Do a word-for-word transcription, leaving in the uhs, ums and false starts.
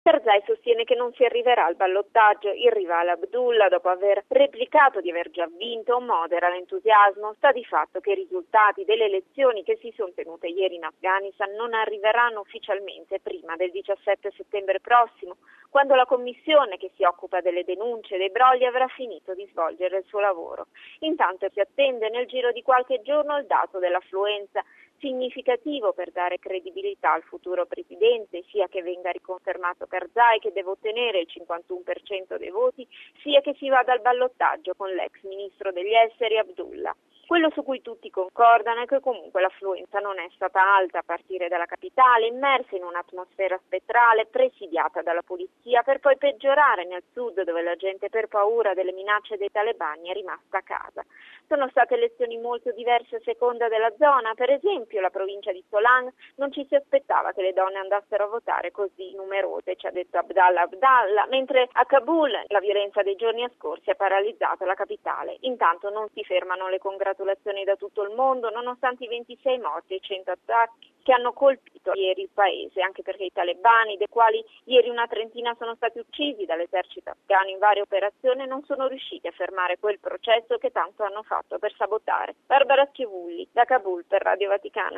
Karzai sostiene che non si arriverà al ballottaggio. Il rivale Abdullah, dopo aver replicato di aver già vinto, modera l'entusiasmo. Sta di fatto che i risultati delle elezioni che si sono tenute ieri in Afghanistan non arriveranno ufficialmente prima del diciassette settembre prossimo, quando la commissione che si occupa delle denunce e dei brogli avrà finito di svolgere il suo lavoro. Intanto si attende nel giro di qualche giorno il dato dell'affluenza, significativo per dare credibilità al futuro presidente, sia che venga riconfermato Karzai, che deve ottenere il cinquantuno per cento dei voti, sia che si vada al ballottaggio con l'ex ministro degli esteri Abdullah. Quello su cui tutti concordano è che comunque l'affluenza non è stata alta a partire dalla capitale, immersa in un'atmosfera spettrale presidiata dalla polizia, per poi peggiorare nel sud, dove la gente per paura delle minacce dei talebani è rimasta a casa. Sono state elezioni molto diverse a seconda della zona. Per esempio, la provincia di Solan non ci si aspettava che le donne andassero a votare così numerose, ci ha detto Abdallah Abdallah, mentre a Kabul la violenza dei giorni scorsi ha paralizzato la capitale. Intanto non si fermano le congratulazioni da tutto il mondo, nonostante i ventisei morti e cento attacchi che hanno colpito ieri il paese, anche perché i talebani, dei quali ieri una trentina sono stati uccisi dall'esercito afghano in varie operazioni, non sono riusciti a fermare quel processo che tanto hanno fatto per sabotare. Barbara Schiavulli, da Kabul per Radio Vaticana.